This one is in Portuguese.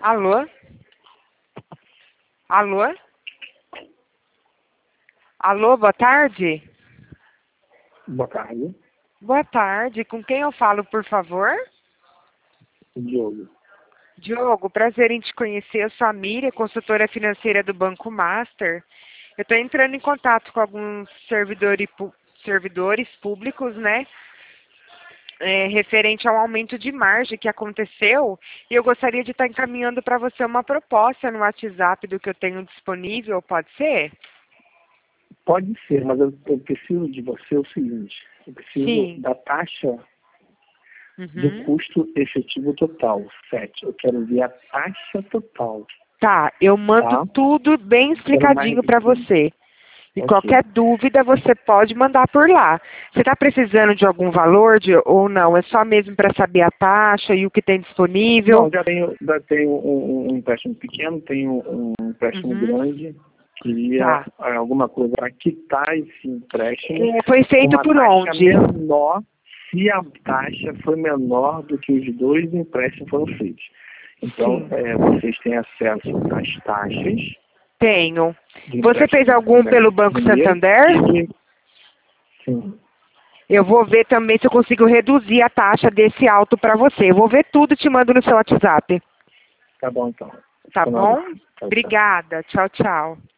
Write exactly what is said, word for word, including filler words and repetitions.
Alô? Alô? Alô, boa tarde? Boa tarde, Boa tarde. Com quem eu falo, por favor? Diogo. Diogo, prazer em te conhecer. Eu sou a Miriam, consultora financeira do Banco Master. Eu estou entrando em contato com alguns servidores, pu- servidores públicos, né? É, referente ao aumento de margem que aconteceu, e eu gostaria de estar encaminhando para você uma proposta no WhatsApp do que eu tenho disponível, pode ser? Pode ser, mas eu, eu preciso de você o seguinte, eu preciso Sim. da taxa do Uhum. custo efetivo total, sete. Eu quero ver a taxa total, Tá, eu mando tá? tudo bem Quero mais explicadinho para você. E ok. qualquer dúvida você pode mandar por lá. Você está precisando de algum valor de, ou não? É só mesmo para saber a taxa e o que tem disponível? Não, já tenho, já tenho um, um- um empréstimo pequeno, tenho um empréstimo Uhum. grande, queria Tá. ah, alguma coisa para quitar esse empréstimo É, foi com feito uma por taxa onde? menor, se a taxa foi menor do que os dois empréstimos foram feitos. Então, Sim, é, vocês têm acesso às taxas tenho. de Você fez empréstimo, algum pelo empréstimo Banco primeiro Santander? e do... Sim, Eu vou ver também se eu consigo reduzir a taxa desse alto para você. Eu vou ver tudo e te mando no seu WhatsApp. tá bom então. Tá Fico no bom? aguardo. Tchau, tchau. Obrigada. Tchau, tchau.